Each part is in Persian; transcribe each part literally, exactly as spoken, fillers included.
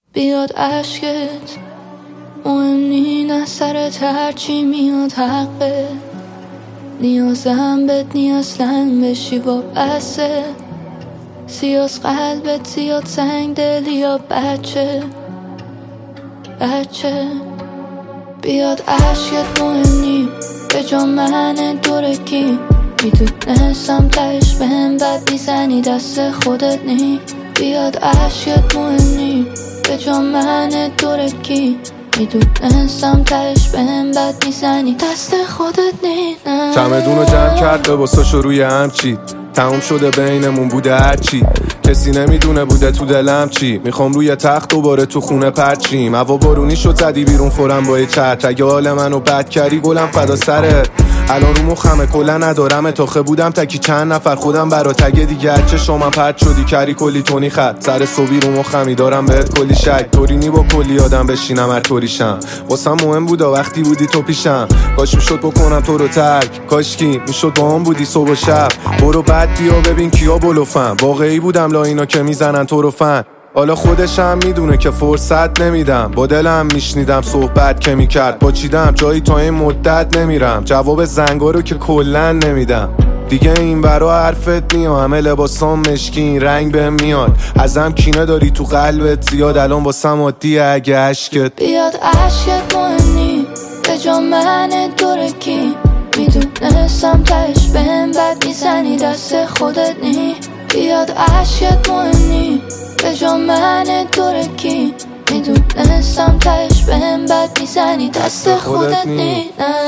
بیاد عشقت مهم نی، نه سرت هرچی میاد حقه. نیازم بهت نی اصلا بشی وابسته. سیاس قلبت زیاد سنگ دلی یا بچه بچه بیاد عشقت مهم نی، به جا من دوره کی. میدونستم تهش بهم بد میزنی، دست خودت نی. بیاد عشقت مهم نی، به جا من دوره کی. میدونستم تهش بهم بد میزنی، دست خودت نی. چمدونو جمع کرد لباساشو روی هم چید، تموم شده بینمون بوده هرچی. کسی نمیدونه بوده تو دلم چی. میخوام روی تخت دوباره تو خونه پرچیم. هوا بارونی شد زدی بیرون فورم با یه چتر. اگه حال منو بد کردی گلم فدا سرت. الان رو مخمه کلا ندارم تاخه بودم تکی چند نفر خودم برا تگه دیگه. هرچه شما پرد شدی کری کلی تونی خط. سر صبحی رو مخمی دارم بهت کلی شک. طورینی با کلی آدم بشینم هر طوریشم. واسم مهم بودا وقتی بودی تو پیشم. کاش میشد بکنم تو رو ترک، کاشکی میشد با هم بودی صبح و شب. برو بعد بیا ببین کیا بلوفم. واقعی بودم لا اینا که میزنن تو رو فن. حالا خودشم میدونه که فرصت نمیدم. با دلم میشنیدم صحبت که میکرد. با چیدم جایی تا این مدت نمیرم. جواب زنگا رو که کلن نمیدم. دیگه این برا حرفت نیا. همه لباسام مشکین رنگ بهم میاد. ازم کینه داری تو قلبت زیاد. الان واسم عادیه اگه عشقت بیاد عشقت مهم نی، به جا من دوره کی. میدونستم تهش بهم بد میزنی، دست خودت نی. بیاد عشقت مهم نی، به جا من دوره کی. میدونستم تهش بهم بد میزنی، دست خودت نی.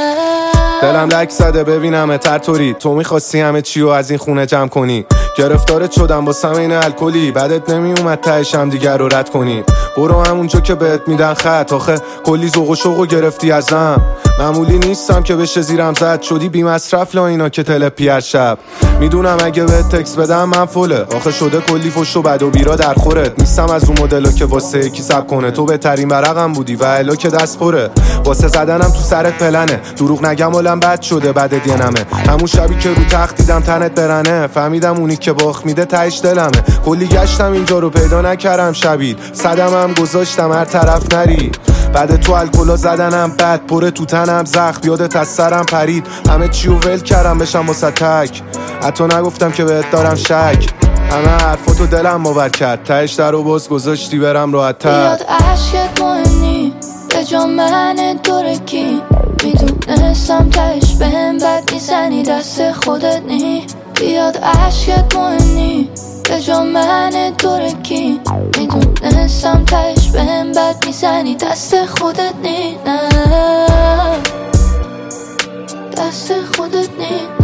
دلم لک زده ببینم تر طوری. تو میخواستی همه چی رو از این خونه جمع کنی. گرفتارت شدم با سمین الکلی. بعدت نمیومد تهشم دیگر رو رد کنی. برو همونجا که بهت میدن خط. آخه کلی ذوق و شوق گرفتی ازم. معمولی نیستم که بشه زیرم زد. شدی بی مصرف لا اینا که تلپی هر شب. میدونم اگه بهت تکس بدم من فله. آخه شده کلی فش و بد و بیرا در خورت. نیستم از اون مدلا که واسه یکی سب کنه. تو بهترین ورقم بودی و الا که دست پره. واسه زدنم تو سرت پلنه. دروغ نگم حالم بد شده بعد یه نمه. همون شبی که رو تخت دیدم تنت برنه. فهمیدم اونی که باخت میده تهش دلمه. کلی گشتم اینجا رو پیدا نکردم شبید. صدمم گذاشتم هر طرف نری. بعد تو الکلا زدنم بد پره تو تنم زخم. یادت از سرم پرید. همه چیو ول کردم بشم واسه تک. حتی نگفتم که بهت دارم شک. همه حرفاتو دلم باور کرد. تهش در رو باز گذاشتی برم راحت‌تر. بیاد عشقت مهم نی، به جا من دوره کی. میدونستم تهش بهم بد میزنی، دست خودت نی. بیاد عشقت مهم نی، به جا من دوره کی. میدونستم تهش بهم بد میزنی، دست خودت نی. دست خودت نی.